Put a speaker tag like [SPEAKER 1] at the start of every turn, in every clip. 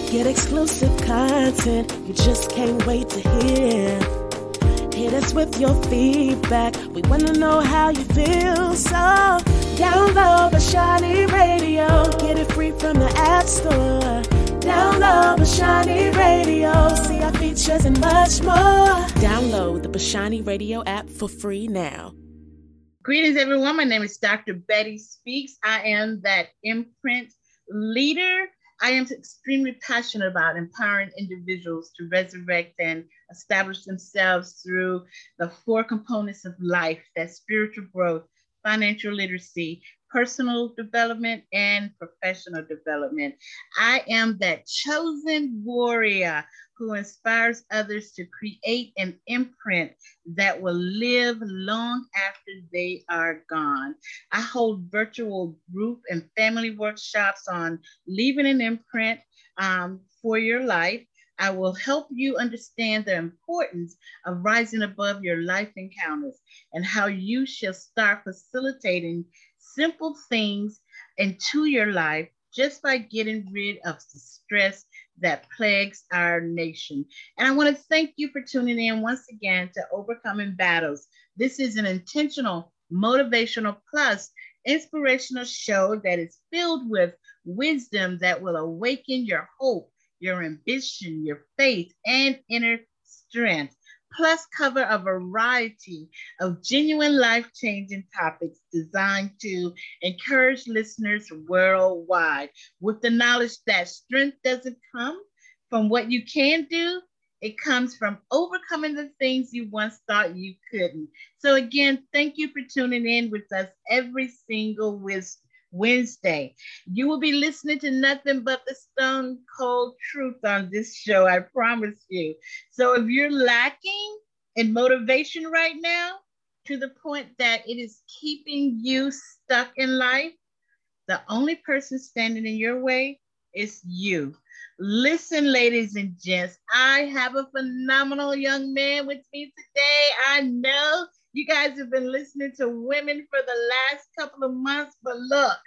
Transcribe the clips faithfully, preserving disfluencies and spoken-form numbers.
[SPEAKER 1] Get exclusive content you just can't wait to hear. Hit us with your feedback. We want to know how you feel. So download Bashani Radio. Get it free from the App Store. Download Bashani Radio. See our features and much more. Download the Bashani Radio app for free now.
[SPEAKER 2] Greetings, everyone. My name is Doctor Betty Speaks. I am that imprint leader. I am extremely passionate about empowering individuals to resurrect and establish themselves through the four components of life: that's spiritual growth, financial literacy, personal development, and professional development. I am that chosen warrior who inspires others to create an imprint that will live long after they are gone. I hold virtual group and family workshops on leaving an imprint um, for your life. I will help you understand the importance of rising above your life encounters and how you shall start facilitating simple things into your life just by getting rid of the stress that plagues our nation. And I want to thank you for tuning in once again to Overcoming Battles. This is an intentional, motivational, plus inspirational show that is filled with wisdom that will awaken your hope, your ambition, your faith, and inner strength, plus cover a variety of genuine life-changing topics designed to encourage listeners worldwide with the knowledge that strength doesn't come from what you can do. It comes from overcoming the things you once thought you couldn't. So again, thank you for tuning in with us every single Wednesday. You will be listening to nothing but the stone cold truth on this show, I promise you. So if you're lacking in motivation right now, to the point that it is keeping you stuck in life, the only person standing in your way is you. Listen, ladies and gents, I have a phenomenal young man with me today. I know you guys have been listening to women for the last couple of months, but look,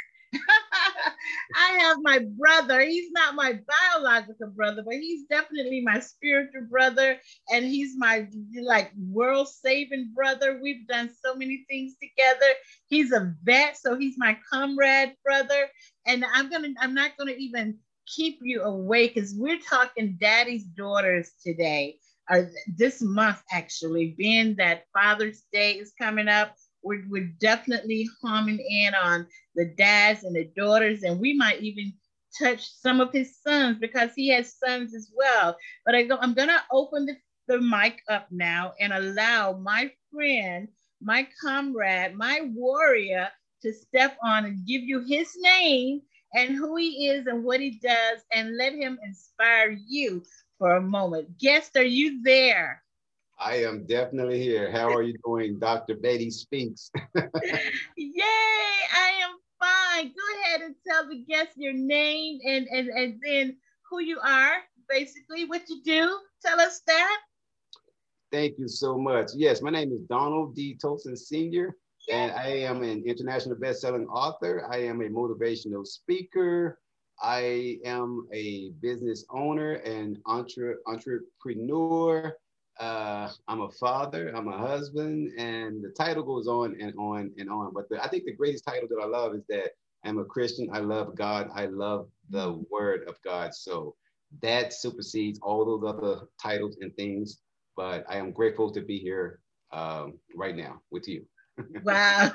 [SPEAKER 2] I have my brother. He's not my biological brother, but he's definitely my spiritual brother, and he's my like world-saving brother. We've done so many things together. He's a vet, so he's my comrade brother. And I'm gonna, I'm not gonna even keep you away because we're talking daddy's daughters today, or this month actually, being that Father's Day is coming up. We're, we're definitely homing in on the dads and the daughters, and we might even touch some of his sons because he has sons as well. But I go, I'm going to open the, the mic up now and allow my friend, my comrade, my warrior to step on and give you his name and who he is and what he does, and let him inspire you for a moment. Guest, are you there?
[SPEAKER 3] I am definitely here. How are you doing, Doctor Betty Speaks?
[SPEAKER 2] Yay, I am fine. Go ahead and tell the guest your name and, and, and then who you are, basically what you do. Tell us that.
[SPEAKER 3] Thank you so much. Yes, my name is Donald D. Tosin Senior, and I am an international best-selling author. I am a motivational speaker. I am a business owner and entre entrepreneur. Uh, I'm a father, I'm a husband, and the title goes on and on and on. But the, I think the greatest title that I love is that I'm a Christian. I love God. I love the word of God. So that supersedes all those other titles and things. But I am grateful to be here um, right now with you.
[SPEAKER 2] Wow.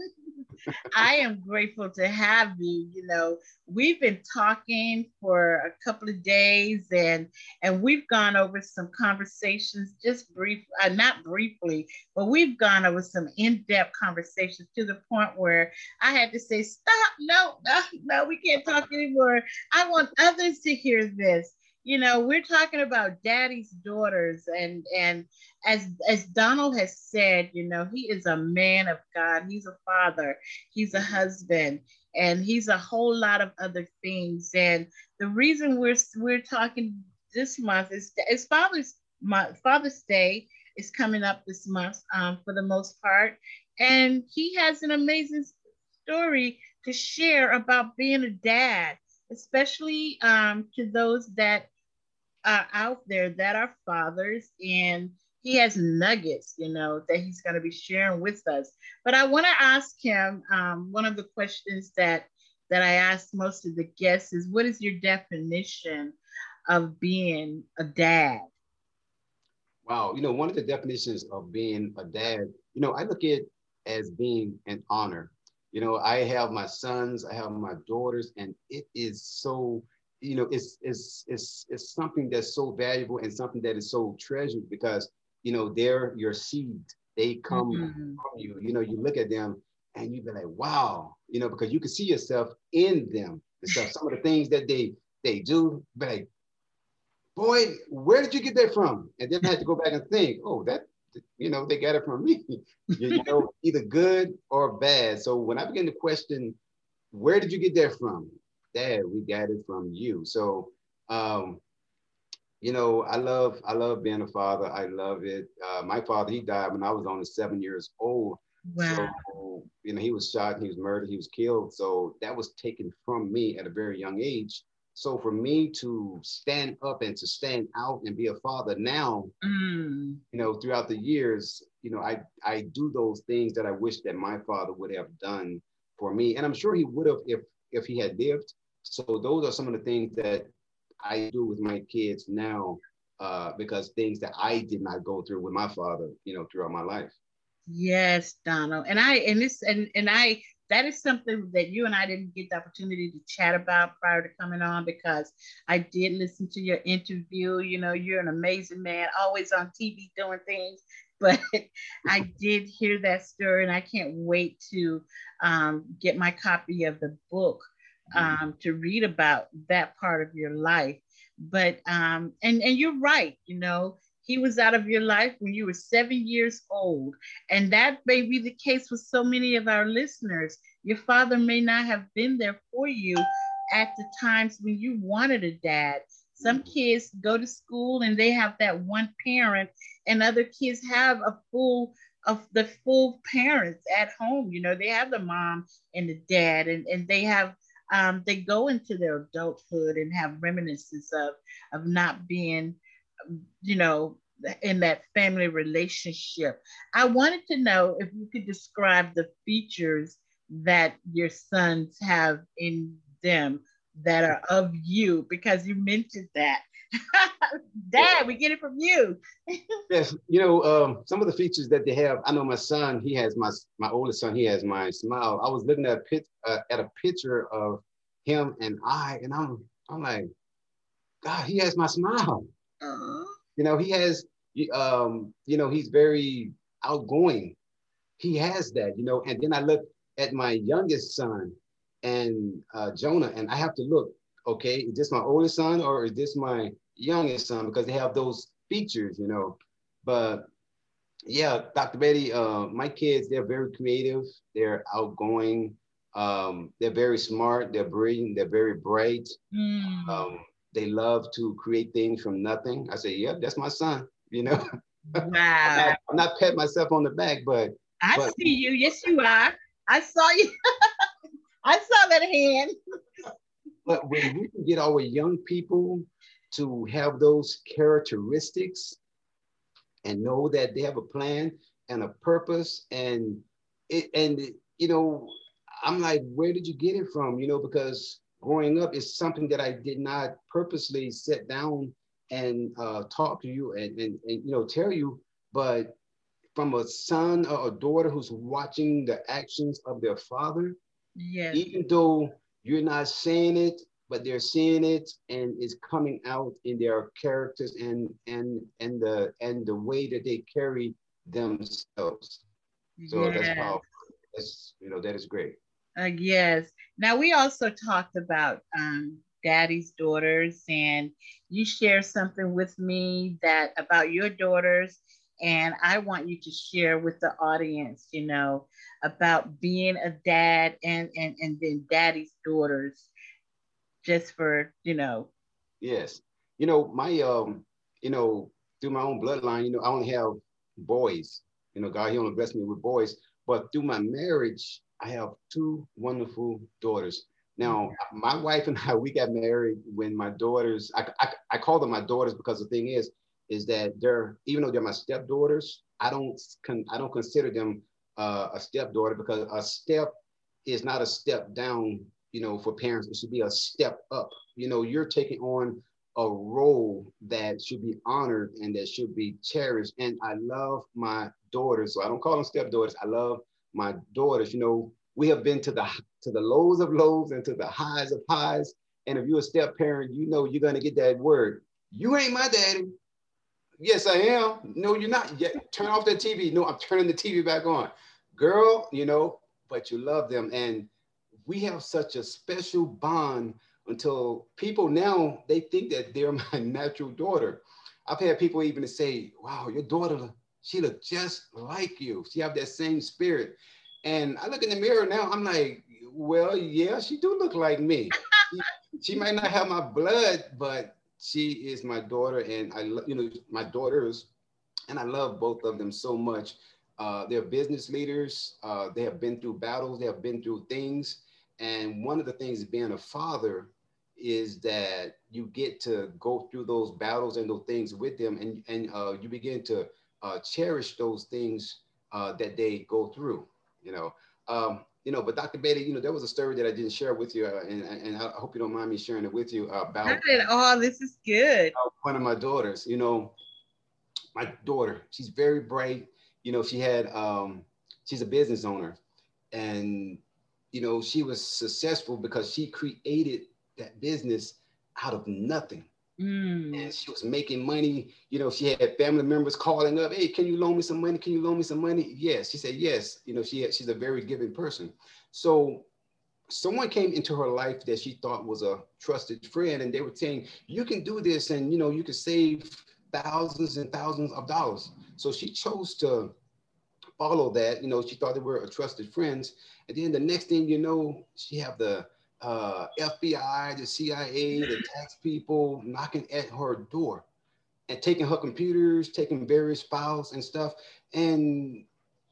[SPEAKER 2] I am grateful to have you. You know, we've been talking for a couple of days, and and we've gone over some conversations, just brief, uh, not briefly, but we've gone over some in-depth conversations to the point where I had to say, stop, no, no, no, we can't talk anymore. I want others to hear this. You know, we're talking about daddy's daughters, and and as as Donald has said, you know, he is a man of God. He's a father, he's a husband, and he's a whole lot of other things. And the reason we're we're talking this month is is Father's month. Father's Day is coming up this month, um, for the most part, and he has an amazing story to share about being a dad. especially um, to those that are out there that are fathers, and he has nuggets, you know, that he's going to be sharing with us. But I want to ask him um, one of the questions that that I ask most of the guests is, what is your definition of being a dad?
[SPEAKER 3] Wow, you know, one of the definitions of being a dad, you know, I look at it as being an honor. You know, I have my sons, I have my daughters, and it is so, you know, it's it's it's it's something that's so valuable and something that is so treasured because, you know, they're your seed. They come
[SPEAKER 2] Mm-hmm.
[SPEAKER 3] from you. You know, you look at them and you be like, wow, you know, because you can see yourself in them and stuff. Some of the things that they they do, be like, boy, where did you get that from? And then I had to go back and think, oh, that, you know, they got it from me, you know, either good or bad. So when I begin to question, where did you get that from? Dad, we got it from you. So, um, you know, I love, I love being a father. I love it. Uh, my father, he died when I was only seven years old.
[SPEAKER 2] Wow.
[SPEAKER 3] So, you know, he was shot, he was murdered, he was killed. So that was taken from me at a very young age. So for me to stand up and to stand out and be a father now,
[SPEAKER 2] Mm.
[SPEAKER 3] you know, throughout the years, you know, I, I do those things that I wish that my father would have done for me. And I'm sure he would have if, if he had lived. So those are some of the things that I do with my kids now, uh, because things that I did not go through with my father, you know, throughout my life.
[SPEAKER 2] Yes, Donald. And I and this and and I that is something that you and I didn't get the opportunity to chat about prior to coming on, because I did listen to your interview. You know, you're an amazing man, always on T V doing things. But I did hear that story, and I can't wait to um, get my copy of the book um, to read about that part of your life. But um, and and you're right. You know, he was out of your life when you were seven years old. And that may be the case with so many of our listeners. Your father may not have been there for you at the times when you wanted a dad. Some kids go to school and they have that one parent, and other kids have a full of the full parents at home. You know, they have the mom and the dad, and, and they have um, they go into their adulthood and have reminiscences of of not being, you know, in that family relationship. I wanted to know if you could describe the features that your sons have in them that are of you, because you mentioned that. Dad, we get it from you.
[SPEAKER 3] Yes, you know, um, some of the features that they have. I know my son, he has my my oldest son, he has my smile. I was looking at a pit, uh, at a picture of him and I, and I'm I'm like, God, he has my smile.
[SPEAKER 2] Uh-huh.
[SPEAKER 3] You know, he has, um, you know, he's very outgoing. He has that, you know. And then I look at my youngest son and uh, Jonah, and I have to look, okay, is this my oldest son or is this my youngest son? Because they have those features, you know. But yeah, Doctor Betty, uh, my kids, they're very creative. They're outgoing. Um, they're very smart. They're brilliant. They're very bright.
[SPEAKER 2] Mm.
[SPEAKER 3] Um, they love to create things from nothing. I say, yep, that's my son. You know,
[SPEAKER 2] Wow.
[SPEAKER 3] I'm not, I'm not patting myself on the back, but
[SPEAKER 2] I
[SPEAKER 3] but,
[SPEAKER 2] see you. Yes, you are. I saw you. I saw that hand.
[SPEAKER 3] But when we can get our young people to have those characteristics and know that they have a plan and a purpose, and it, and you know, I'm like, where did you get it from? You know, because growing up is something that I did not purposely sit down and uh, talk to you and, and, and, you know, tell you, but from a son or a daughter who's watching the actions of their father,
[SPEAKER 2] Yes.
[SPEAKER 3] even though you're not saying it, but they're seeing it and it's coming out in their characters and and and the and the way that they carry themselves. So
[SPEAKER 2] Yes.
[SPEAKER 3] that's powerful. That's, you know, that is great.
[SPEAKER 2] Uh, yes. Now, we also talked about um, daddy's daughters, and you share something with me that about your daughters, and I want you to share with the audience, you know, about being a dad and and and then daddy's daughters, just for, you know.
[SPEAKER 3] Yes. You know, my um, you know, through my own bloodline, you know, I only have boys. You know, God, he only blessed me with boys. But through my marriage, I have two wonderful daughters. Now, my wife and I, we got married when my daughters, I, I, I call them my daughters because the thing is, is that they're, even though they're my stepdaughters, I don't, con, I don't consider them uh, a stepdaughter, because a step is not a step down, you know, for parents. It should be a step up. You know, you're taking on a role that should be honored and that should be cherished. And I love my daughters, so I don't call them stepdaughters. I love my daughters. You know, we have been to the to the lows of lows and to the highs of highs. And if you're a step parent, you know you're gonna get that word. You ain't my daddy. Yes, I am. No, you're not. Yeah, turn off that T V. No, I'm turning the T V back on. Girl, you know, but you love them. And we have such a special bond until people now, they think that they're my natural daughter. I've had people even say, wow, your daughter, she look just like you. She have that same spirit. And I look in the mirror now, I'm like, well, yeah, she do look like me. she, she might not have my blood, but she is my daughter. And I, you know, my daughters, and I love both of them so much. Uh, they're business leaders. Uh, they have been through battles. They have been through things. And one of the things being a father is that you get to go through those battles and those things with them, and, and uh, you begin to uh, cherish those things uh, that they go through, you know. Um, you know, but Doctor Betty, you know, there was a story that I didn't share with you, uh, and, and I hope you don't mind me sharing it with you uh, about
[SPEAKER 2] Not at all. This is good.
[SPEAKER 3] one of my daughters. You know, my daughter, she's very bright. You know, she had, um, she's a business owner, and, you know, she was successful because she created that business out of nothing. Mm. And she was making money. You know, she had family members calling up, hey, can you loan me some money? Can you loan me some money? Yes. She said, yes. You know, she had, she's a very giving person. So someone came into her life that she thought was a trusted friend, and they were saying, you can do this, and, you know, you can save thousands and thousands of dollars. So she chose to follow that. You know, she thought they were a trusted friends. And then the next thing you know, she have the uh, F B I, the C I A, the tax people knocking at her door and taking her computers, taking various files and stuff. And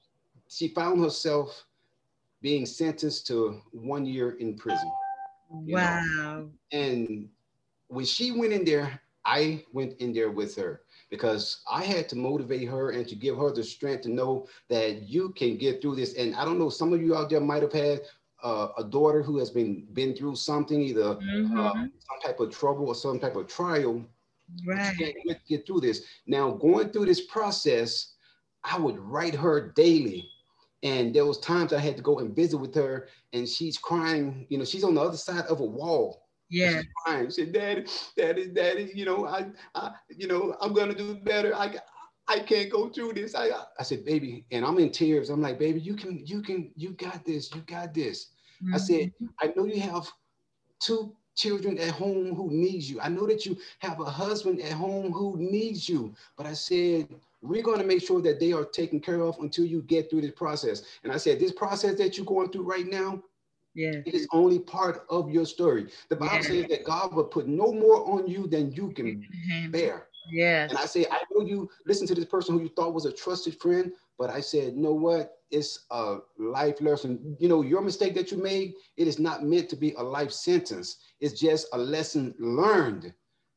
[SPEAKER 3] she found herself being sentenced to one year in prison.
[SPEAKER 2] Wow.
[SPEAKER 3] Know? And when she went in there, I went in there with her, because I had to motivate her and to give her the strength to know that you can get through this. And I don't know, some of you out there might have had uh, a daughter who has been been through something, either mm-hmm. uh, some type of trouble or some type of trial. Right. You can't get, get through this. Now, going through this process, I would write her daily. And there was times I had to go and visit with her, and she's crying. You know, she's on the other side of a wall.
[SPEAKER 2] Yeah.
[SPEAKER 3] She's crying. She said, Daddy, Daddy, Daddy, you know, I, I, you know, I'm gonna do better. I, I can't go through this. I, I said, baby, and I'm in tears. I'm like, baby, you can, you can, you got this. You got this. Mm-hmm. I said, I know you have two children at home who needs you. I know that you have a husband at home who needs you. But I said, we're going to make sure that they are taken care of until you get through this process. And I said, this process that you're going through right now, yeah, it is only part of your story. The Bible yeah. says that God will put no more on you than you can mm-hmm. bear.
[SPEAKER 2] Yes.
[SPEAKER 3] And I say, I know you listen to this person who you thought was a trusted friend, but I said, you know what? It's a life lesson. You know, your mistake that you made, it is not meant to be a life sentence. It's just a lesson learned.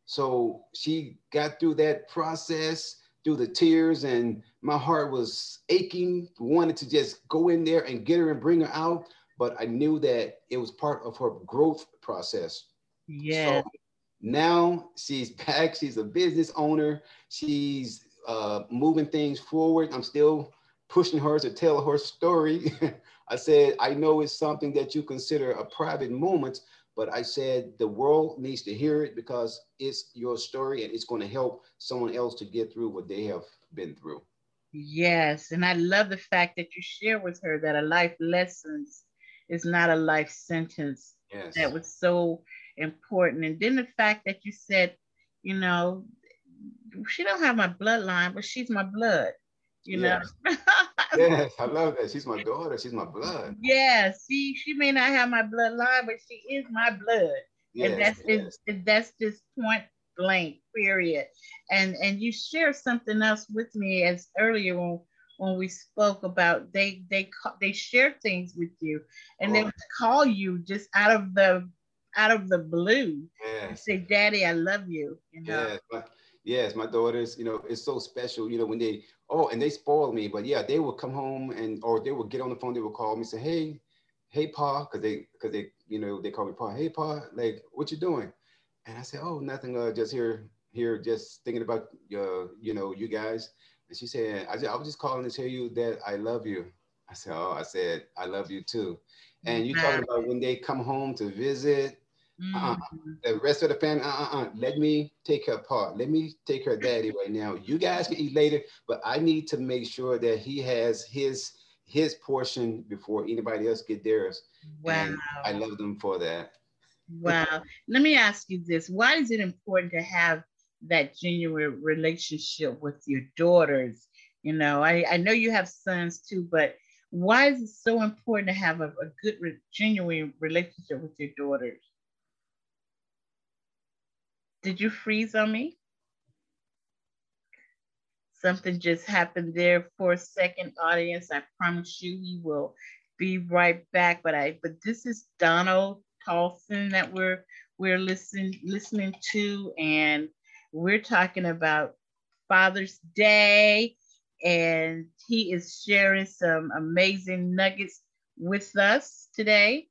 [SPEAKER 3] So she got through that process, through the tears, and my heart was aching, wanted to just go in there and get her and bring her out. But I knew that it was part of her growth process.
[SPEAKER 2] Yeah.
[SPEAKER 3] So now she's back. She's a business owner. She's uh, moving things forward. I'm still pushing her to tell her story. I said, I know it's something that you consider a private moment, but I said the world needs to hear it because it's your story and it's going to help someone else to get through what they have been through.
[SPEAKER 2] Yes, and I love the fact that you share with her that a life lessons is not a life sentence.
[SPEAKER 3] Yes.
[SPEAKER 2] That was so important. And then the fact that you said, you know, she don't have my bloodline, but she's my blood, you
[SPEAKER 3] yes.
[SPEAKER 2] know.
[SPEAKER 3] Yes, I love that. She's my daughter. She's my blood.
[SPEAKER 2] Yes, she she may not have my bloodline, but she is my blood. Yes, and that's yes. Just, that's just point blank, period. And and you shared something else with me as earlier when when we spoke about they they ca- they share things with you, and they
[SPEAKER 3] Oh,
[SPEAKER 2] would call you just out of the out of the blue and
[SPEAKER 3] yes.
[SPEAKER 2] say, "Daddy, I love you." You know.
[SPEAKER 3] Yes, my, yes, my daughters, you know, it's so special, you know, when they, oh, and they spoil me, but yeah, they will come home and, or they will get on the phone, they will call me, say, hey, hey, Pa, because they, because they, you know, they call me Pa, hey, Pa, like, what you doing? And I said, oh, nothing, uh, just here, here, just thinking about, uh, you know, you guys. And she said, I, just, I was just calling to tell you that I love you. I said, oh, I said, I love you too. And you
[SPEAKER 2] Wow.
[SPEAKER 3] talking about when they come home to visit, uh-uh.
[SPEAKER 2] Mhm.
[SPEAKER 3] The rest of the family, uh-uh. Let me take her part. Let me take her daddy right now. You guys can eat later, but I need to make sure that he has his his portion before anybody else get theirs. And I
[SPEAKER 2] Wow.
[SPEAKER 3] love them for that.
[SPEAKER 2] Wow. Let me ask you this. Why is it important to have that genuine relationship with your daughters? You know, I, I know you have sons too, but why is it so important to have a, a good, re- genuine relationship with your daughters? Did you freeze on me? Something just happened there for a second, audience. I promise you he will be right back. But I but this is Donald Tolson that we're we're listening listening to, and we're talking about Father's Day, and he is sharing some amazing nuggets with us today.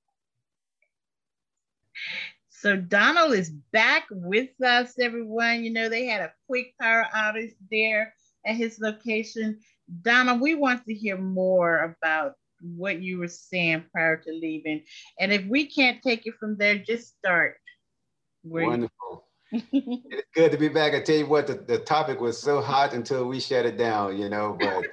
[SPEAKER 2] So Donald is back with us, everyone. You know, they had a quick power outage there at his location. Donald, we want to hear more about what you were saying prior to leaving. And if we can't take it from there, just start where you.
[SPEAKER 3] Wonderful. It's good to be back. I tell you what, the, the topic was so hot until we shut it down, you know, but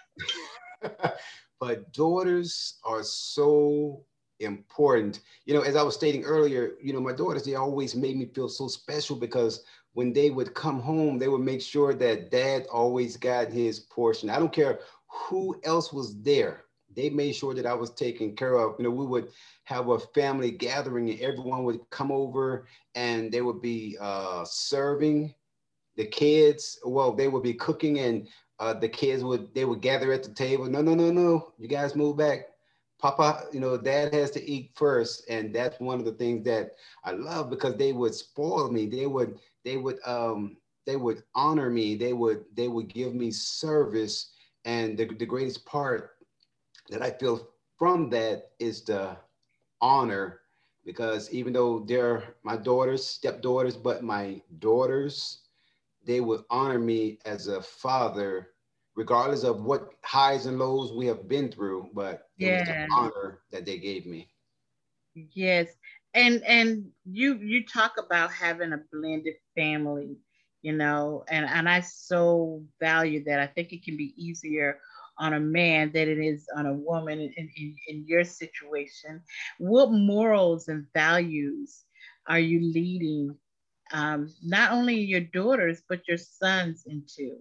[SPEAKER 3] but daughters are so important. You know, as I was stating earlier, you know, my daughters, they always made me feel so special because when they would come home, they would make sure that dad always got his portion. I don't care who else was there. They made sure that I was taken care of. You know, we would have a family gathering and everyone would come over and they would be uh, serving the kids. Well, they would be cooking and uh, the kids would, they would gather at the table. No, no, no, no, you guys move back. Papa, you know, dad has to eat first. And that's one of the things that I love because they would spoil me. They would, they would, um, they would honor me. They would, they would give me service. And the, the greatest part that I feel from that is the honor because even though they're my daughters, stepdaughters, but my daughters, they would honor me as a father, regardless of what highs and lows we have been through, but it was the
[SPEAKER 2] Yeah.
[SPEAKER 3] honor that they gave me.
[SPEAKER 2] Yes. And and you you talk about having a blended family, you know, and and I so value that. I think it can be easier on a man than it is on a woman in, in, in your situation. What morals and values are you leading um, not only your daughters but your sons into?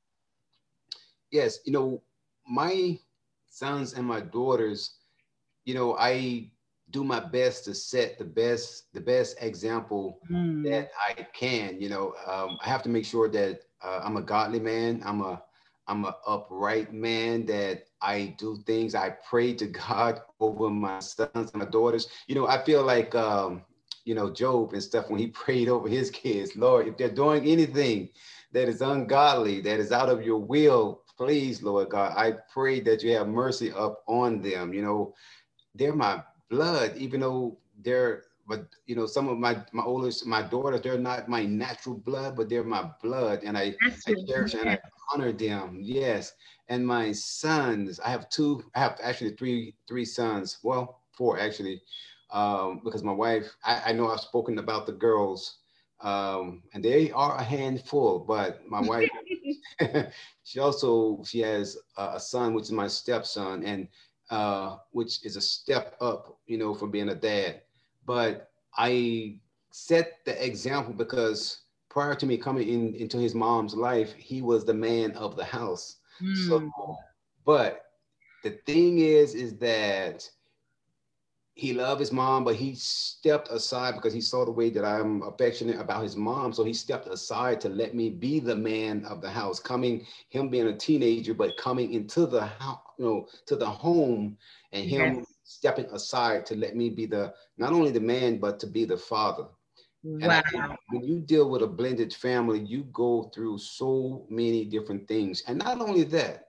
[SPEAKER 3] Yes, you know, my sons and my daughters, you know, I do my best to set the best the best example
[SPEAKER 2] Mm.
[SPEAKER 3] that I can. You know, um, I have to make sure that uh, I'm a godly man. I'm a I'm an upright man. That I do things. I pray to God over my sons and my daughters. You know, I feel like um, you know Job and stuff when he prayed over his kids. Lord, if they're doing anything that is ungodly, that is out of your will, please, Lord God, I pray that you have mercy up on them. You know, they're my blood, even though they're, but you know, some of my my oldest, my daughters, they're not my natural blood, but they're my blood, and I
[SPEAKER 2] That's
[SPEAKER 3] I
[SPEAKER 2] what,
[SPEAKER 3] cherish and
[SPEAKER 2] yeah.
[SPEAKER 3] I honor them. Yes, and my sons, I have two, I have actually three three sons. Well, four actually, um, because my wife, I, I know I've spoken about the girls, um, and they are a handful, but my wife. She also she has a, a son, which is my stepson, and uh, which is a step up, you know, from being a dad. But I set the example because prior to me coming in into his mom's life, he was the man of the house. So,
[SPEAKER 2] Mm.
[SPEAKER 3] but the thing is, is that he loved his mom, but he stepped aside because he saw the way that I'm affectionate about his mom. So he stepped aside to let me be the man of the house, coming, him being a teenager, but coming into the house, you know, to the home, and him
[SPEAKER 2] Yes.
[SPEAKER 3] stepping aside to let me be the, not only the man, but to be the father. And I think
[SPEAKER 2] Wow.
[SPEAKER 3] when you deal with a blended family, you go through so many different things. And not only that,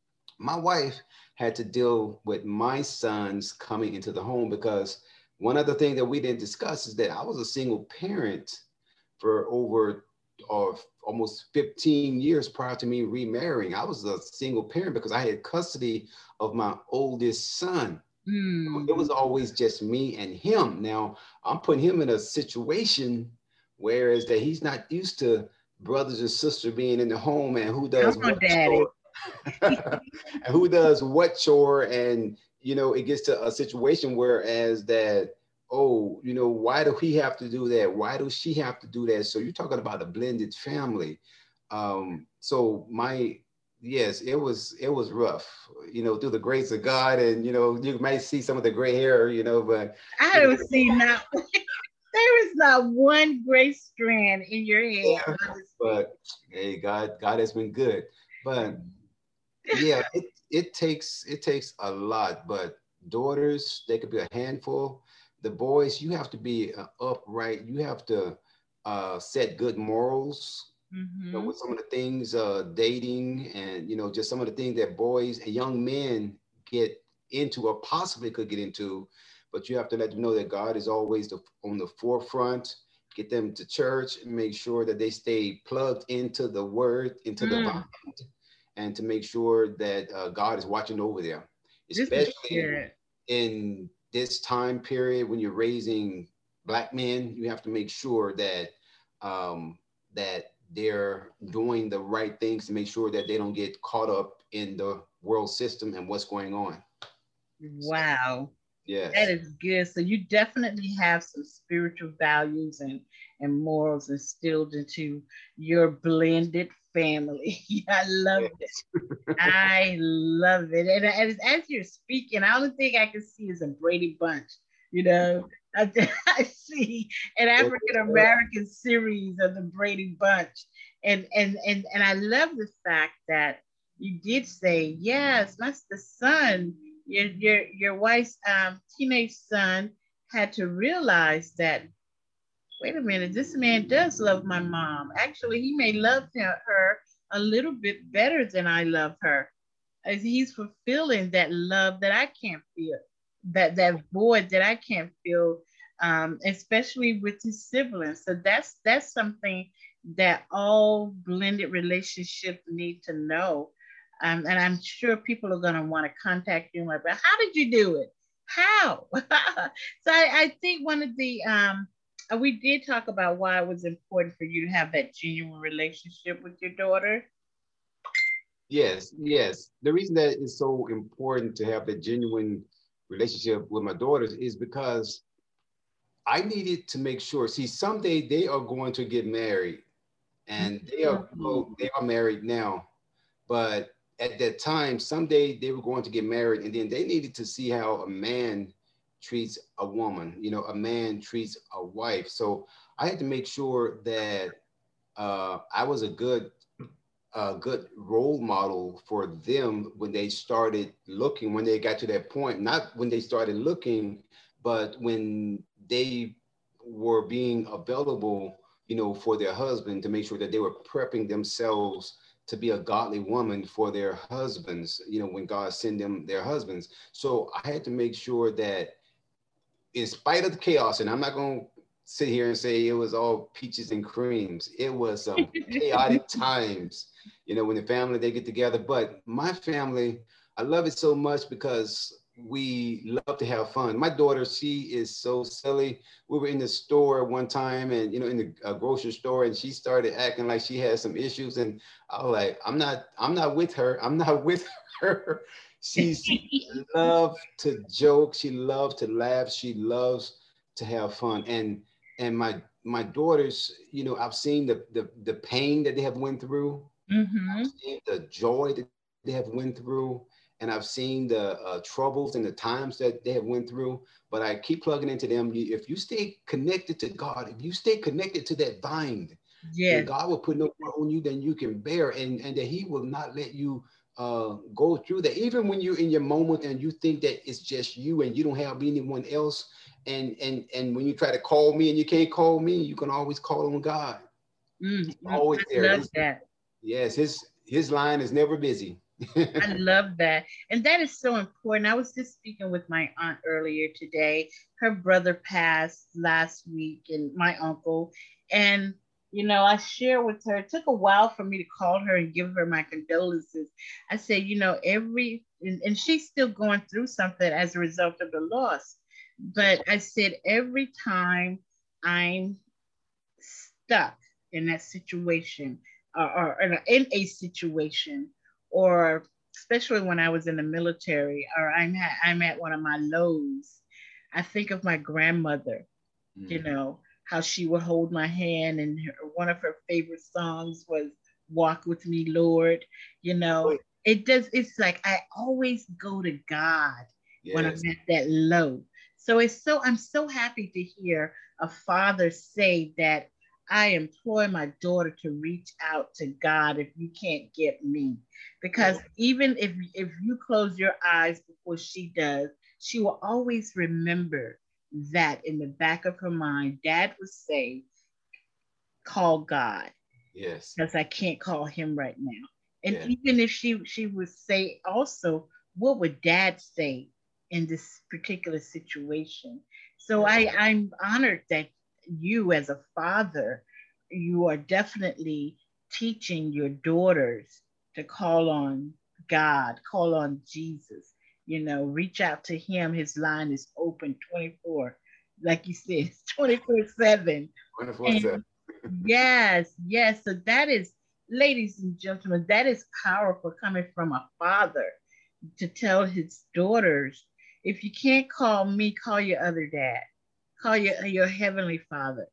[SPEAKER 3] my wife had to deal with my sons coming into the home, because one other thing that we didn't discuss is that I was a single parent for over or almost fifteen years prior to me remarrying. I was a single parent because I had custody of my oldest son.
[SPEAKER 2] Mm.
[SPEAKER 3] It was always just me and him. Now I'm putting him in a situation whereas that he's not used to brothers and sisters being in the home and who
[SPEAKER 2] Come
[SPEAKER 3] does
[SPEAKER 2] on,
[SPEAKER 3] what
[SPEAKER 2] Daddy.
[SPEAKER 3] chore. And who does what chore, and you know, it gets to a situation whereas that, oh, you know, why do he have to do that? Why does she have to do that? So you're talking about a blended family. Um, so my yes, it was it was rough, you know, through the grace of God, and you know, you might see some of the gray hair, you know, but
[SPEAKER 2] I
[SPEAKER 3] you know,
[SPEAKER 2] don't see not there is not one gray strand in your head.
[SPEAKER 3] yeah, but hey, God, God has been good. But yeah, it, it takes it takes a lot, but daughters, they could be a handful. The boys, you have to be uh, upright. You have to uh, set good morals. You know,
[SPEAKER 2] Mm-hmm.
[SPEAKER 3] with some of the things, uh, dating, and you know, just some of the things that boys and young men get into or possibly could get into. But you have to let them know that God is always the, on the forefront. Get them to church and make sure that they stay plugged into the Word, into the Bible,
[SPEAKER 2] Mm.
[SPEAKER 3] and to make sure that uh, God is watching over them,
[SPEAKER 2] This is
[SPEAKER 3] especially
[SPEAKER 2] good.
[SPEAKER 3] in this time period when you're raising Black men. You have to make sure that um, that they're doing the right things to make sure that they don't get caught up in the world system and what's going on. So,
[SPEAKER 2] Wow. That
[SPEAKER 3] yes,
[SPEAKER 2] is good. So you definitely have some spiritual values and and morals instilled into your blended family. I love it.
[SPEAKER 3] yes,
[SPEAKER 2] I love it. And as, as you're speaking, the only thing I can see is a Brady Bunch. You know, I, I see an
[SPEAKER 3] yes,
[SPEAKER 2] African
[SPEAKER 3] sir.
[SPEAKER 2] American series of the Brady Bunch, and and and and I love the fact that you did say yes. That's the son. Your your your wife's um, teenage son had to realize that, wait a minute, this man does love my mom. Actually, he may love her a little bit better than I love her, as he's fulfilling that love that I can't feel, that that void that I can't feel, um, especially with his siblings. So that's that's something that all blended relationships need to know. Um, and I'm sure people are going to want to contact you and like, but how did you do it? How? So I, I think one of the um, uh, we did talk about why it was important for you to have that genuine relationship with your daughter.
[SPEAKER 3] Yes, yes. The reason that it's so important to have that genuine relationship with my daughters is because I needed to make sure. See, someday they are going to get married, and they are
[SPEAKER 2] Mhm.
[SPEAKER 3] well, they are married now. But at that time, someday they were going to get married, and then they needed to see how a man treats a woman. You know, a man treats a wife. So I had to make sure that uh, I was a good a good role model for them when they started looking, when they got to that point, not when they started looking, but when they were being available, you know, for their husband, to make sure that they were prepping themselves to be a godly woman for their husbands, you know, when God sent them their husbands. So I had to make sure that in spite of the chaos, and I'm not going to sit here and say it was all peaches and creams. It was some chaotic times, you know, when the family they get together. But my family, I love it so much because we love to have fun. My daughter, she is so silly. We were in the store one time, and you know, in the uh, grocery store, and she started acting like she had some issues, and I was like, I'm not, I'm not with her. I'm not with her. She's loves to joke. She loves to laugh. She loves to have fun. And and my my daughters, you know, I've seen the the, the pain that they have went through,
[SPEAKER 2] Mm-hmm.
[SPEAKER 3] seen the joy that they have went through, and and I've seen the uh, troubles and the times that they have went through, but I keep plugging into them. If you stay connected to God, if you stay connected to that vine,
[SPEAKER 2] yes,
[SPEAKER 3] then God will put no more on you than you can bear, and, and that he will not let you uh, go through that. Even when you're in your moment and you think that it's just you and you don't have anyone else, and, and, and when you try to call me and you can't call me, you can always call on God.
[SPEAKER 2] mm,
[SPEAKER 3] He's
[SPEAKER 2] mm,
[SPEAKER 3] always
[SPEAKER 2] I
[SPEAKER 3] there.
[SPEAKER 2] love
[SPEAKER 3] His,
[SPEAKER 2] that.
[SPEAKER 3] yes, his, his line is never busy.
[SPEAKER 2] I love that. And that is so important. I was just speaking with my aunt earlier today. Her brother passed last week, and my uncle. And, you know, I shared with her, it took a while for me to call her and give her my condolences. I said, you know, every, and, and she's still going through something as a result of the loss. But I said, every time I'm stuck in that situation, or, or in, a, in a situation, or especially when I was in the military, or I'm at, I'm at one of my lows, I think of my grandmother, mm. you know, how she would hold my hand, and her, one of her favorite songs was Walk With Me, Lord. You know, Wait. it does, it's like I always go to God yes. when I'm at that low. So it's so, I'm so happy to hear a father say that I implore my daughter to reach out to God if you can't get me. Because even if, if you close your eyes before she does, she will always remember that in the back of her mind. Dad would say, call God.
[SPEAKER 3] Yes.
[SPEAKER 2] Because I can't call him right now. And
[SPEAKER 3] yeah.
[SPEAKER 2] even if she, she would say also, what would Dad say in this particular situation? So yeah. I, I'm honored that you as a father, you are definitely teaching your daughters to call on God, call on Jesus, you know, reach out to him. His line is open twenty-four, like you said, twenty-four seven.
[SPEAKER 3] twenty-four seven.
[SPEAKER 2] Yes, yes. So that is, ladies and gentlemen, that is powerful coming from a father to tell his daughters, if you can't call me, call your other dad. Call your, your heavenly Father.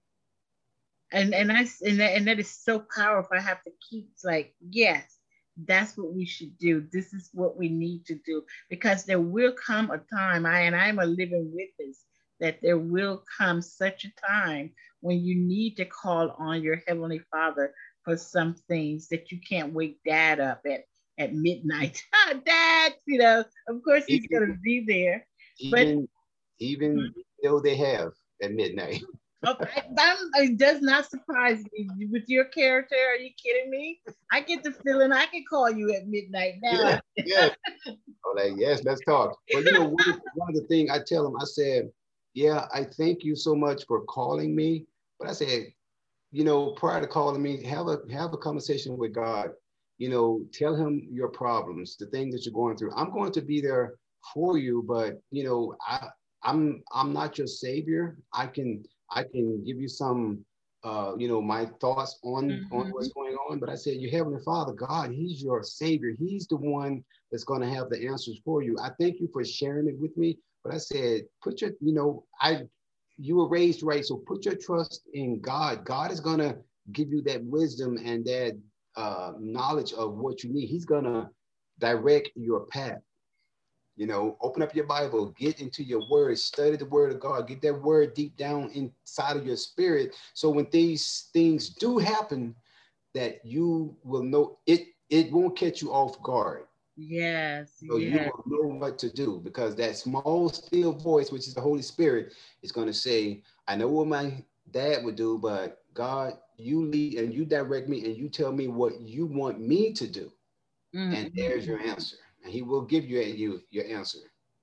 [SPEAKER 2] And and I and that, and that is so powerful. I have to keep like, yes, that's what we should do. This is what we need to do, because there will come a time, I and I'm a living witness, that there will come such a time when you need to call on your heavenly Father for some things that you can't wake Dad up at at midnight. Dad, you know, of course he's even, gonna be there.
[SPEAKER 3] Even
[SPEAKER 2] but
[SPEAKER 3] even mm-hmm. though they have at midnight.
[SPEAKER 2] Oh, I, that, it does not surprise me with your character. Are you kidding me? I get the feeling I can call you at midnight now.
[SPEAKER 3] Yeah, yeah. Oh, like, yes, let's talk. But you know, one, one of the things I tell them, I said, yeah, I thank you so much for calling me. But I said, you know, prior to calling me, have a have a conversation with God. You know, tell him your problems, the things that you're going through. I'm going to be there for you, but you know, I I'm I'm not your savior. I can I can give you some, uh, you know, my thoughts on, mm-hmm. on what's going on. But I said, your Heavenly Father, God, he's your savior. He's the one that's going to have the answers for you. I thank you for sharing it with me. But I said, put your, you know, I, you were raised right. So put your trust in God. God is going to give you that wisdom and that uh, knowledge of what you need. He's going to direct your path. You know, open up your Bible, get into your word, study the word of God, get that word deep down inside of your spirit. So when these things do happen, that you will know it, it won't catch you off guard.
[SPEAKER 2] Yes.
[SPEAKER 3] So
[SPEAKER 2] yes.
[SPEAKER 3] you will know what to do, because that small, still voice, which is the Holy Spirit, is going to say, I know what my dad would do, but God, you lead and you direct me and you tell me what you want me to do. Mm-hmm. And there's your answer. And he will give you, you your answer.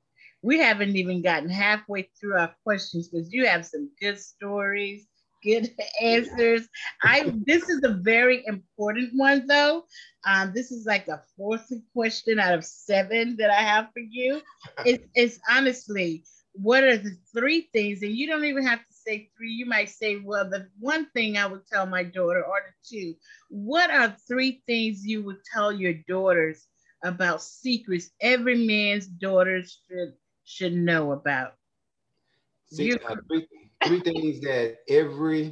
[SPEAKER 2] We haven't even gotten halfway through our questions, because you have some good stories, good answers. I this is a very important one, though. Um, this is like a fourth question out of seven that I have for you. It, it's honestly, what are the three things? And you don't even have to say three. You might say, well, the one thing I would tell my daughter, or the two. What are three things you would tell your daughters about secrets every man's daughters should should know about?
[SPEAKER 3] Six, uh, three, three things that every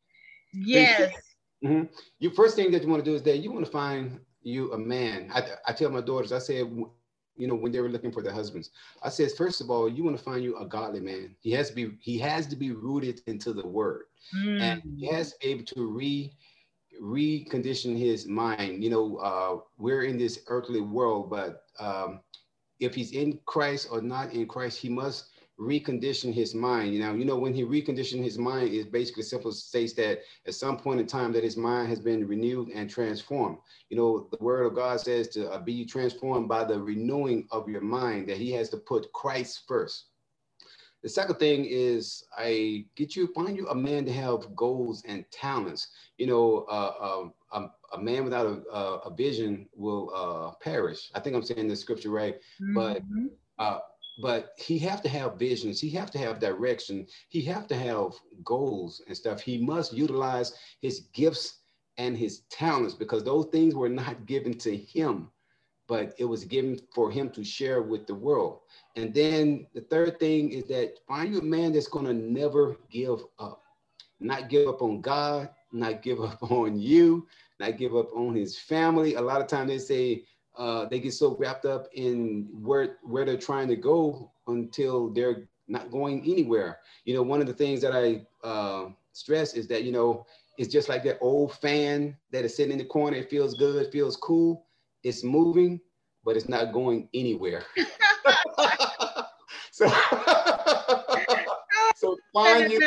[SPEAKER 2] yes.
[SPEAKER 3] Mm-hmm. Your first thing that you want to do is that you want to find you a man. I, I tell my daughters, I said, you know, when they were looking for their husbands. I said, first of all, you want to find you a godly man. He has to be, he has to be rooted into the word. Mm. And he has to be able to re recondition his mind. You know, uh, we're in this earthly world, but um, if he's in Christ or not in Christ, he must recondition his mind. You know, you know, when he reconditioned his mind, it basically simply states that at some point in time that his mind has been renewed and transformed. You know, the word of God says to uh, be transformed by the renewing of your mind, that he has to put Christ first. The second thing is, I get you, find you a man to have goals and talents. You know, uh, uh, a, a man without a, a, a vision will uh, perish. I think I'm saying the scripture right, mm-hmm. but uh, but he have to have visions. He have to have direction. He have to have goals and stuff. He must utilize his gifts and his talents, because those things were not given to him, but it was given for him to share with the world. And then the third thing is that find you a man that's going to never give up, not give up on God, not give up on you, not give up on his family. A lot of times they say, Uh, they get so wrapped up in where where they're trying to go until they're not going anywhere. You know, one of the things that I uh, stress is that, you know, it's just like that old fan that is sitting in the corner. It feels good, it feels cool. It's moving, but it's not going anywhere. so, so find you,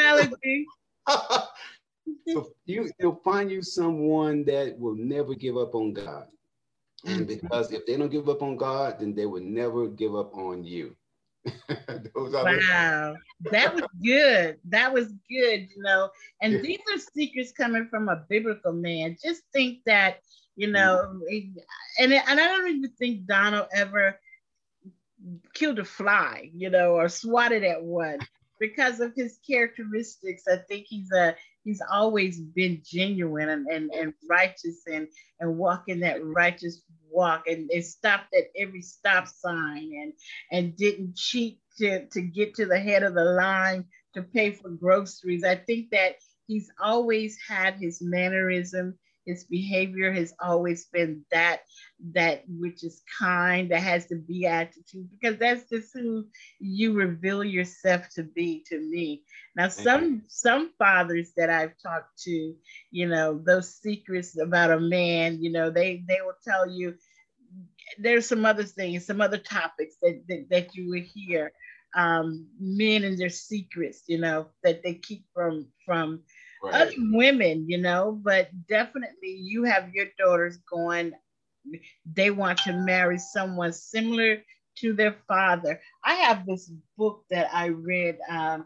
[SPEAKER 3] so you, you'll find you someone that will never give up on God. And because if they don't give up on God, then they will never give up on you. Those are
[SPEAKER 2] wow, the- that was good. That was good, you know. And yeah. These are secrets coming from a biblical man. Just think that, you know, mm-hmm. and, and I don't even think Donald ever killed a fly, you know, or swatted at one. Because of his characteristics, I think he's a he's always been genuine and, and, and righteous and, and walking that righteous walk, and, and stopped at every stop sign and, and didn't cheat to, to get to the head of the line to pay for groceries. I think that he's always had his mannerism. His behavior has always been that, that which is kind, that has the beatitude, because that's just who you reveal yourself to be to me. Now, some some fathers that I've talked to, you know, those secrets about a man, you know, they, they will tell you there's some other things, some other topics that, that, that you will hear. Um, men and their secrets, you know, that they keep from, from Right. other women, you know, but definitely you have your daughters going, they want to marry someone similar to their father. I have this book that I read um,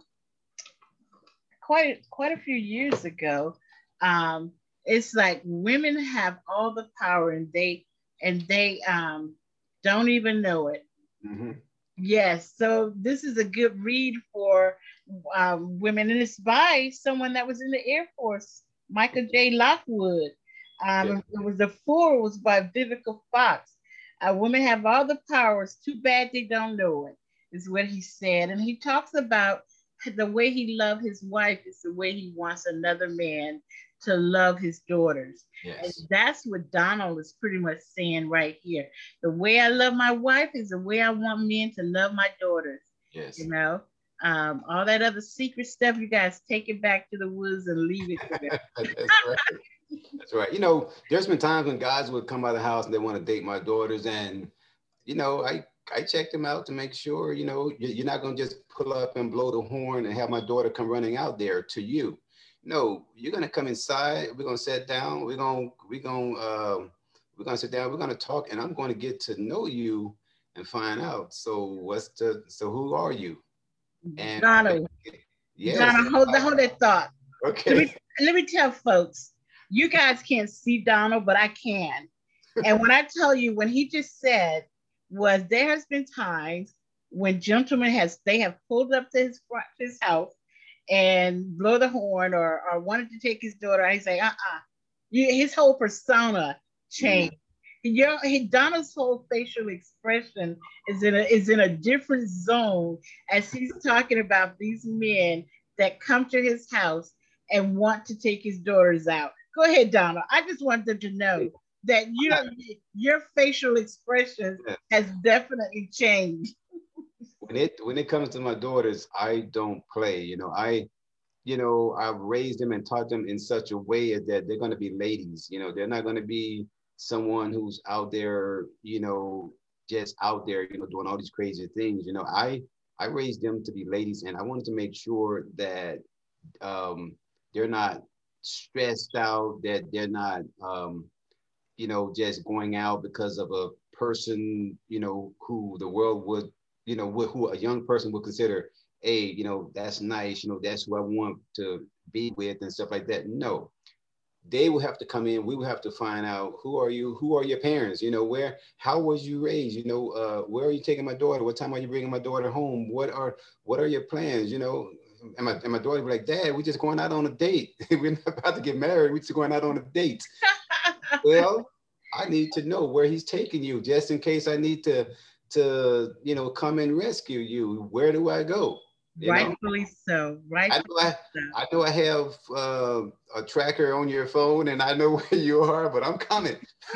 [SPEAKER 2] quite, quite a few years ago. Um, it's like women have all the power and they, and they um, don't even know it. Mm-hmm. Yes, so this is a good read for um, women, and it's by someone that was in the Air Force, Michael J. Lockwood. Um, yeah. It was the four was by Vivica Fox. Uh, women have all the powers. Too bad they don't know it, is what he said. And he talks about the way he loved his wife is the way he wants another man to love his daughters. Yes. And that's what Donald is pretty much saying right here. The way I love my wife is the way I want men to love my daughters. Yes. You know, um, all that other secret stuff, you guys take it back to the woods and leave it to them.
[SPEAKER 3] That's right. That's right. You know, there's been times when guys would come out of the house and they want to date my daughters, and, you know, I, I check them out to make sure, you know, you're not going to just pull up and blow the horn and have my daughter come running out there to you. No, you're gonna come inside. We're gonna sit down. We're gonna we're gonna uh, we're gonna sit down. We're gonna talk, and I'm going to get to know you and find out. So what's the so who are you?
[SPEAKER 2] And Donald, yes, Donald, hold, hold that thought.
[SPEAKER 3] Okay.
[SPEAKER 2] Let me, let me tell folks, you guys can't see Donald, but I can. And when I tell you, when he just said was there has been times when gentlemen has they have pulled up to his his house and blow the horn or, or wanted to take his daughter, I say, uh-uh. You, his whole persona changed. Mm. You know, he, Donald's whole facial expression is in a is in a different zone as he's talking about these men that come to his house and want to take his daughters out. Go ahead, Donald. I just want them to know that your your facial expression
[SPEAKER 3] Yeah.
[SPEAKER 2] has definitely changed.
[SPEAKER 3] When it when it comes to my daughters, I don't play. You know, I you know, I've raised them and taught them in such a way that they're going to be ladies. You know, they're not going to be someone who's out there, you know, just out there, you know, doing all these crazy things. You know, I I raised them to be ladies, and I wanted to make sure that um, they're not stressed out, that they're not, um, you know, just going out because of a person, you know, who the world would, you know, who a young person would consider, hey, you know, that's nice, you know, that's who I want to be with and stuff like that. No, they will have to come in. We will have to find out, who are you? Who are your parents? You know, where, how was you raised? You know, uh, where are you taking my daughter? What time are you bringing my daughter home? What are, what are your plans? You know, and my, and my daughter be like, Dad, we're just going out on a date. We're not about to get married. We're just going out on a date. Well, I need to know where he's taking you, just in case I need to, to, you know, come and rescue you. Where do I go? You know?
[SPEAKER 2] Rightfully so. Right.
[SPEAKER 3] I know I,
[SPEAKER 2] so.
[SPEAKER 3] I know I have uh, a tracker on your phone, and I know where you are, but I'm coming.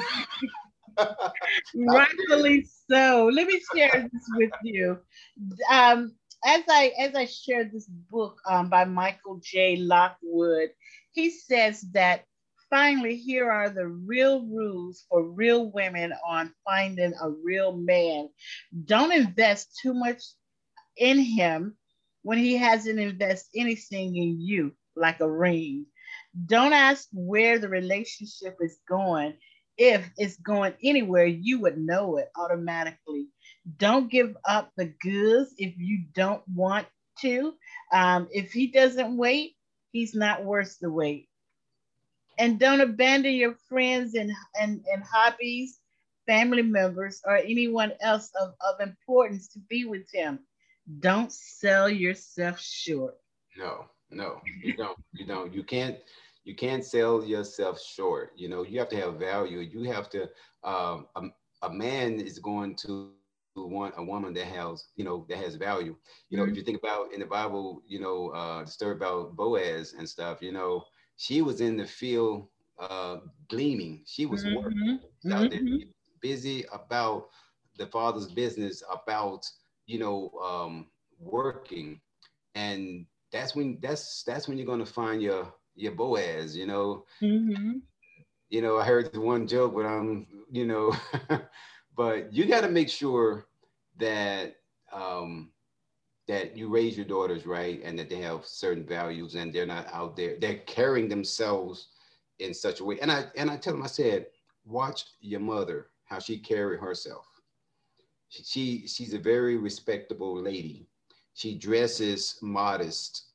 [SPEAKER 2] Rightfully so. Let me share this with you. Um, as I as I shared this book um, by Michael J. Lockwood, he says that finally here are the real rules for real women on finding a real man. Don't invest too much in him when he hasn't invested anything in you, like a ring. Don't ask where the relationship is going. If it's going anywhere, you would know it automatically. Don't give up the goods if you don't want to. Um, if he doesn't wait, he's not worth the wait. And don't abandon your friends and, and, and hobbies, family members, or anyone else of, of importance to be with him. Don't sell yourself short.
[SPEAKER 3] No, no, you don't. You don't. You can't. You can't sell yourself short. You know, you have to have value. You have to. Um, a, a man is going to want a woman that has, you know, that has value. You know,
[SPEAKER 2] Mm-hmm.
[SPEAKER 3] if you think about in the Bible, you know, uh, the story about Boaz and stuff. You know, she was in the field uh, gleaning. She was working.
[SPEAKER 2] Mm-hmm.
[SPEAKER 3] She was out there.
[SPEAKER 2] Mm-hmm.
[SPEAKER 3] She was busy about the father's business, about, you know, um, working, and that's when that's that's when you're gonna find your your Boaz. You know,
[SPEAKER 2] Mm-hmm.
[SPEAKER 3] you know. I heard the one joke, but I'm, you know, but you got to make sure that um, that you raise your daughters right, and that they have certain values, and they're not out there. They're carrying themselves in such a way. And I and I tell them, I said, watch your mother, how she carried herself. She she's a very respectable lady. She dresses modest.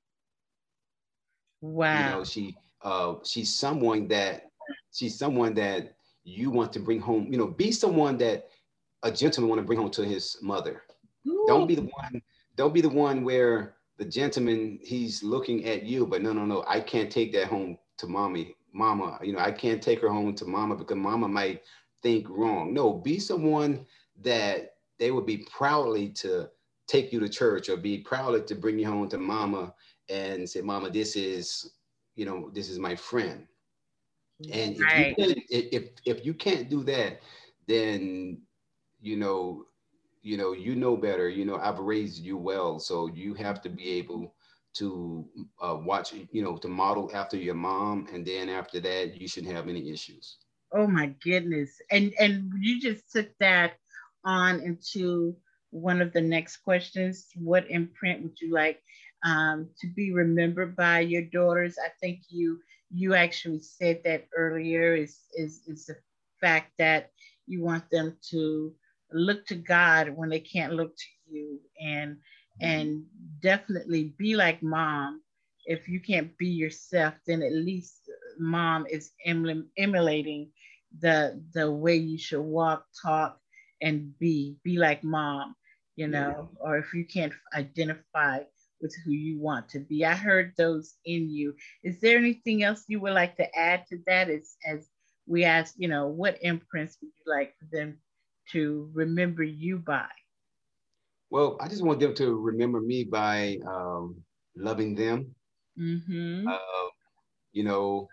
[SPEAKER 3] You know,
[SPEAKER 2] Wow.
[SPEAKER 3] she uh she's someone that she's someone that you want to bring home. You know, be someone that a gentleman want to bring home to his mother. Don't
[SPEAKER 2] Ooh.
[SPEAKER 3] be the one. Don't be the one where the gentleman, he's looking at you, but no, no, no. I can't take that home to mommy, mama. You know, I can't take her home to mama because mama might think wrong. No, be someone that they would be proudly to take you to church, or be proudly to bring you home to mama and say, mama, this is, you know, this is my friend. And if you
[SPEAKER 2] Right.
[SPEAKER 3] can't, if if you can't do that, then you know, you know, you know better. You know, I've raised you well, so you have to be able to uh, watch, you know, to model after your mom, and then after that, you shouldn't have any issues.
[SPEAKER 2] Oh my goodness. And and you just took that on into one of the next questions. What imprint would you like um, to be remembered by your daughters? I think you you actually said that earlier is is is the fact that you want them to look to God when they can't look to you, and and definitely be like mom. If you can't be yourself, then at least mom is emulating the the way you should walk, talk, and be. Be like mom, you
[SPEAKER 3] Yeah.
[SPEAKER 2] know. Or if you can't identify with who you want to be, I heard those in you. Is there anything else you would like to add to that? As as we ask, you know, what imprints would you like for them to remember you by?
[SPEAKER 3] Well, I just want them to remember me by um, loving them.
[SPEAKER 2] Mm-hmm.
[SPEAKER 3] Uh, you know,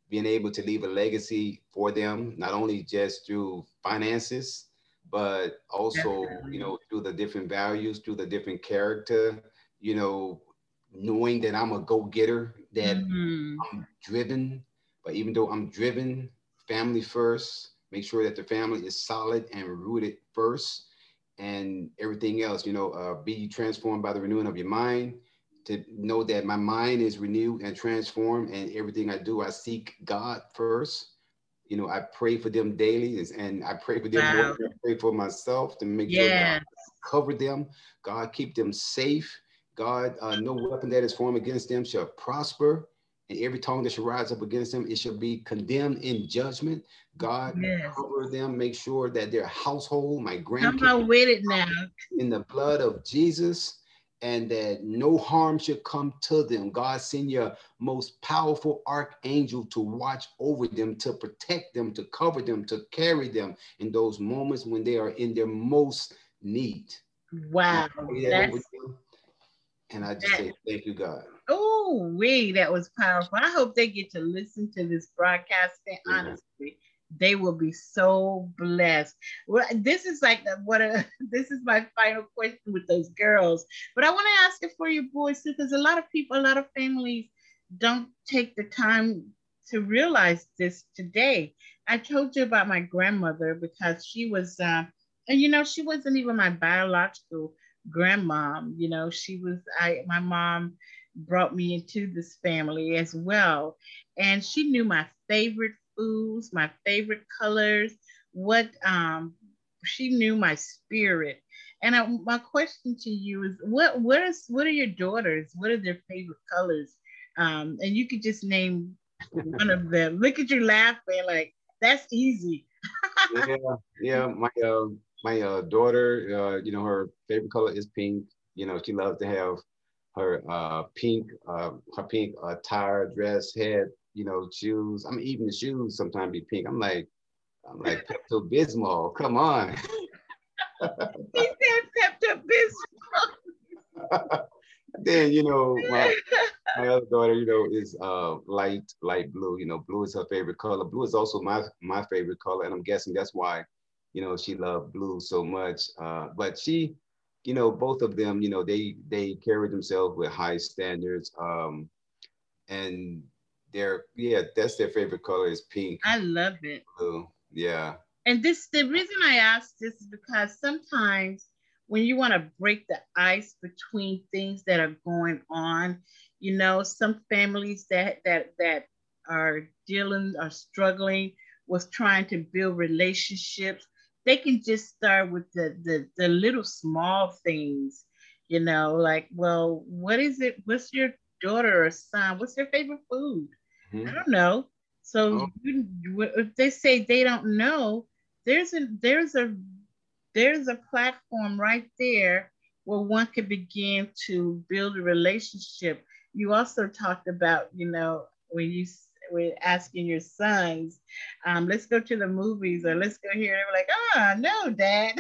[SPEAKER 3] being able to leave a legacy for them, not only just through finances, but also, you
[SPEAKER 2] Definitely.
[SPEAKER 3] know, through the different values, through the different character, you know, knowing that I'm a go-getter, that
[SPEAKER 2] Hmm.
[SPEAKER 3] I'm driven, but even though I'm driven, family first, make sure that the family is solid and rooted first, and everything else, you know, uh, be transformed by the renewing of your mind. To know that my mind is renewed and transformed, and everything I do, I seek God first. You know, I pray for them daily, and I pray for them more
[SPEAKER 2] Wow.
[SPEAKER 3] than I pray for myself, to make sure God
[SPEAKER 2] Yes.
[SPEAKER 3] cover them, God keep them safe. God, uh, no weapon that is formed against them shall prosper, and every tongue that shall rise up against them, it shall be condemned in judgment. God,
[SPEAKER 2] Yes.
[SPEAKER 3] cover them, make sure that their household, my
[SPEAKER 2] Come
[SPEAKER 3] grandkids,
[SPEAKER 2] on with it now.
[SPEAKER 3] in the blood of Jesus, and that no harm should come to them. God, send your most powerful archangel to watch over them, to protect them, to cover them, to carry them in those moments when they are in their most need. And I
[SPEAKER 2] Wow.
[SPEAKER 3] pray that over
[SPEAKER 2] That's
[SPEAKER 3] them, and I just
[SPEAKER 2] that.
[SPEAKER 3] say, thank you, God.
[SPEAKER 2] Oh, wee, that was powerful. I hope they get to listen to this broadcast. And
[SPEAKER 3] Amen.
[SPEAKER 2] honestly, they will be so blessed. Well, this is like the, what a, this is my final question with those girls. But I want to ask it for you boys too, because a lot of people, a lot of families don't take the time to realize this today. I told you about my grandmother because she was, uh, and you know, she wasn't even my biological grandmom. You know, she was, I, my mom brought me into this family as well. And she knew my favorite foods, my favorite colors, what um she knew my spirit. And I, my question to you is what what is what are your daughters? What are their favorite colors? Um, and you could just name one of them. Look at you laughing like that's easy.
[SPEAKER 3] Yeah, yeah. My uh, my uh, daughter, uh, you know, her favorite color is pink. You know, she loves to have her uh, pink, uh, her pink attire, dress, head, you know, shoes. I mean, even the shoes sometimes be pink. I'm like, I'm like Pepto Bismol. Come on.
[SPEAKER 2] He said Pepto Bismol.
[SPEAKER 3] Then you know, my my other daughter, you know, is uh light light blue. You know, blue is her favorite color. Blue is also my my favorite color, and I'm guessing that's why, you know, she loved blue so much. Uh, but she, you know, both of them, you know, they they carry themselves with high standards. Um, and they're yeah, that's their favorite color is pink,
[SPEAKER 2] I love it.
[SPEAKER 3] blue. Yeah.
[SPEAKER 2] And this, the reason I ask this is because sometimes when you want to break the ice between things that are going on, you know, some families that that that are dealing are struggling with trying to build relationships, they can just start with the the, the little small things, you know, like, well, what is it? What's your daughter or son? What's their favorite food? I
[SPEAKER 3] Mhm.
[SPEAKER 2] don't know. So
[SPEAKER 3] Oh,
[SPEAKER 2] you, if they say they don't know, there's a there's a there's a platform right there where one could begin to build a relationship. You also talked about, you know, when you were asking your sons, um, let's go to the movies or let's go here. They were like, ah, oh, no, Dad.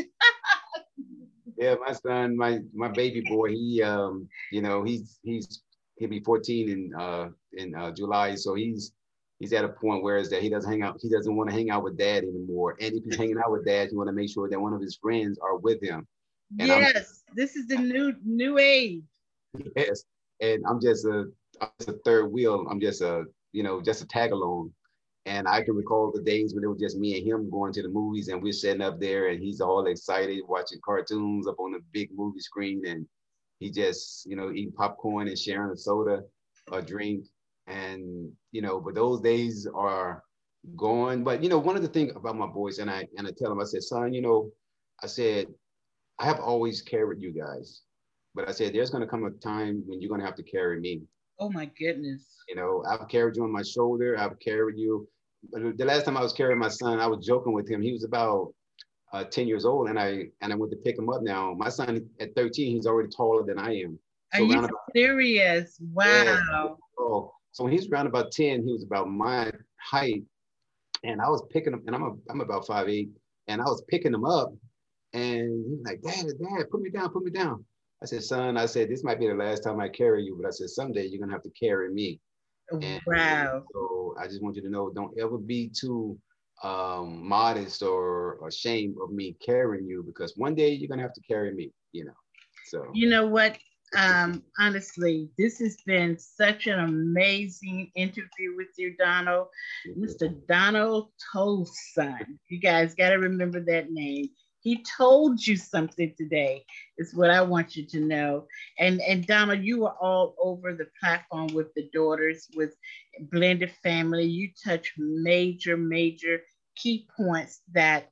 [SPEAKER 3] yeah, my son, my my baby boy, he um, you know, he's he's he'll be fourteen in uh in uh, July, so he's he's at a point where is that he doesn't hang out, he doesn't want to hang out with dad anymore. And if he's hanging out with dad, he want to make sure that one of his friends are with him. And I'm
[SPEAKER 2] Yes, this is the new new age.
[SPEAKER 3] yes, and I'm just a I'm just a third wheel. I'm just a you know just a tag along. And I can recall the days when it was just me and him going to the movies, and we're sitting up there, and he's all excited watching cartoons up on the big movie screen, and he just you know eating popcorn and sharing a soda, a drink, and you know. But those days are gone. But you know, one of the things about my boys, and I and I tell him, I said, son, you know, I said I have always carried you guys, but I said there's going to come a time when you're going to have to carry me.
[SPEAKER 2] Oh my goodness.
[SPEAKER 3] You know, I've carried you on my shoulder. I've carried you. The last time I was carrying my son, I was joking with him. He was about uh, ten years old, and I and I went to pick him up. Now my son at thirteen, he's already taller than I am.
[SPEAKER 2] Are
[SPEAKER 3] So
[SPEAKER 2] you
[SPEAKER 3] around about
[SPEAKER 2] serious?
[SPEAKER 3] yeah.
[SPEAKER 2] Wow.
[SPEAKER 3] So so when he's around about ten, he was about my height, and I was picking him, and I'm a, I'm about five eight, and I was picking him up, and he was like, Dad, Dad, put me down, put me down. I said, son, I said, this might be the last time I carry you, but I said, someday you're gonna have to carry me. And
[SPEAKER 2] wow.
[SPEAKER 3] So I just want you to know, don't ever be too um, modest or ashamed of me carrying you, because one day you're going to have to carry me, you know. So,
[SPEAKER 2] you know what? Um, honestly, this has been such an amazing interview with you, Donald. Mister Donald Tolson. You guys got to remember that name. He told you something today, is what I want you to know. And, and Donald, you were all over the platform with the daughters, with blended family. You touch major, major key points that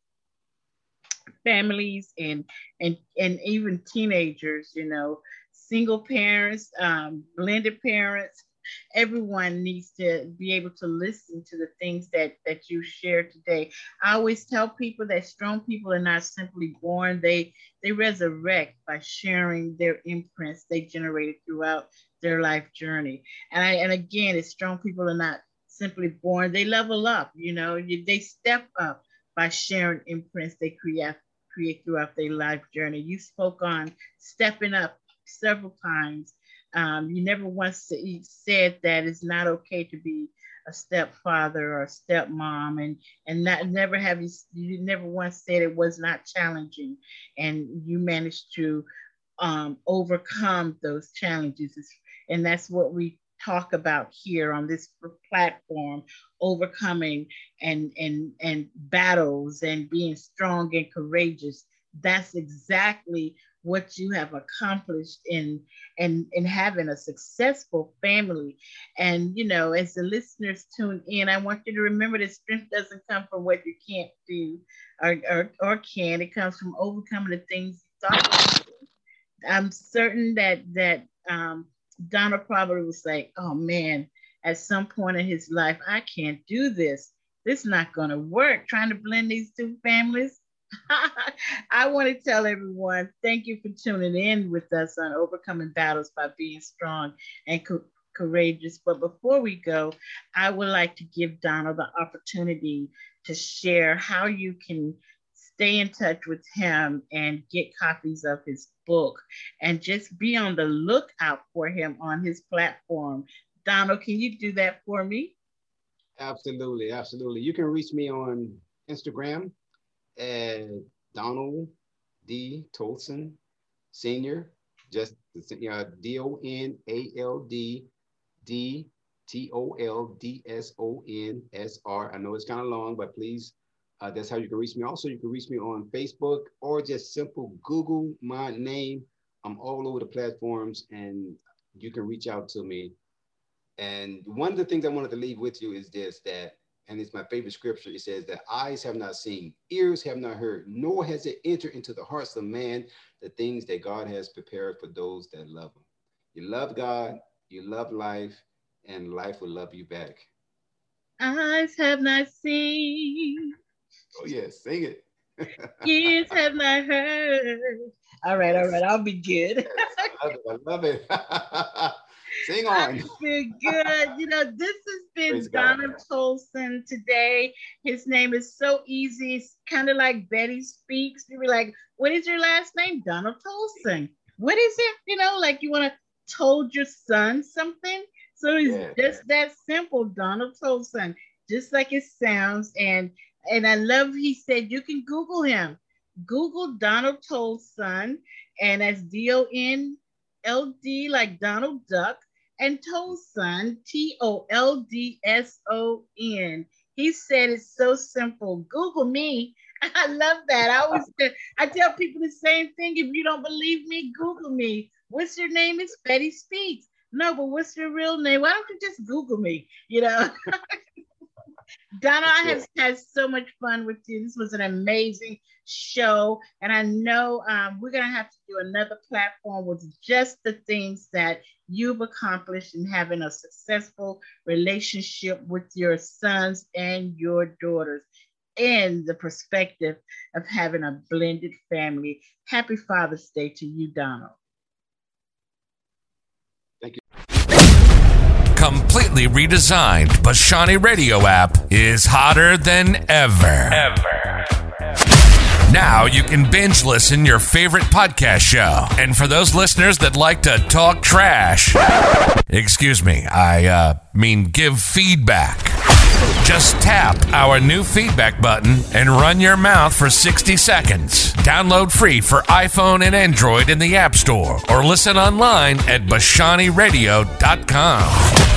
[SPEAKER 2] families and, and, and even teenagers, you know, single parents, um, blended parents, everyone needs to be able to listen to the things that, that you shared today. I always tell people that strong people are not simply born, they, they resurrect by sharing their imprints they generated throughout their life journey. And, I, and again, it's strong people are not simply born, they level up, you know, you, they step up by sharing imprints they create, create throughout their life journey. You spoke on stepping up several times. Um, you never once said that it's not okay to be a stepfather or a stepmom, and and not never have you you never once said it was not challenging, and you managed to um, overcome those challenges, and that's what we talk about here on this platform: overcoming and and and battles and being strong and courageous. That's exactly what you have accomplished in, in, in having a successful family. And, you know, as the listeners tune in, I want you to remember that strength doesn't come from what you can't do or, or, or can. It comes from overcoming the things you thought you could. I'm certain that, that um, Donald probably was like, oh man, at some point in his life, I can't do this. This is not going to work, trying to blend these two families. I want to tell everyone, thank you for tuning in with us on Overcoming Battles by Being Strong and co- Courageous. But before we go, I would like to give Donald the opportunity to share how you can stay in touch with him and get copies of his book, and just be on the lookout for him on his platform. Donald, can you do that for me?
[SPEAKER 3] Absolutely, absolutely. You can reach me on Instagram at Donald D. Tolson Senior, just you know, D O N A L D D T O L D S O N S R. I know it's kind of long, but please, uh, that's how you can reach me. Also, you can reach me on Facebook, or just simple Google my name. I'm all over the platforms, and you can reach out to me. And one of the things I wanted to leave with you is this, that, and it's my favorite scripture. It says that eyes have not seen, ears have not heard, nor has it entered into the hearts of man the things that God has prepared for those that love him. You love God, you love life, and life will love you back.
[SPEAKER 2] Eyes have not seen.
[SPEAKER 3] Oh yes, sing it.
[SPEAKER 2] Ears have not heard. All right, all right, I'll be good.
[SPEAKER 3] Yes, I love it. I love it. Sing on.
[SPEAKER 2] I feel good. You know, this has been
[SPEAKER 3] Praise
[SPEAKER 2] Donald
[SPEAKER 3] God.
[SPEAKER 2] Tolson today. His name is so easy. It's kind of like Betty Speaks. You be like, what is your last name? Donald Tolson. What is it? You know, like you want to told your son something. So it's
[SPEAKER 3] Yeah.
[SPEAKER 2] just that simple, Donald Tolson, just like it sounds. And and I love he said you can Google him. Google Donald Tolson, and that's D O N L D like Donald Duck, and Tolson, T O L D S O N. He said it's so simple. Google me. I love that. I always I tell people the same thing. If you don't believe me, Google me. What's your name? It's Betty Speaks. No, but what's your real name? Why don't you just Google me? You know. Donna, I have had so much fun with you. This was an amazing show. And I know um, we're going to have to do another platform with just the things that you've accomplished in having a successful relationship with your sons and your daughters, and the perspective of having a blended family. Happy Father's Day to you, Donald.
[SPEAKER 3] Thank you.
[SPEAKER 4] Completely redesigned Bashani Radio app is hotter than ever. Ever. Now you can binge listen your favorite podcast show. And for those listeners that like to talk trash, excuse me, I uh, mean give feedback. Just tap our new feedback button and run your mouth for sixty seconds. Download free for iPhone and Android in the App Store or listen online at bashani radio dot com.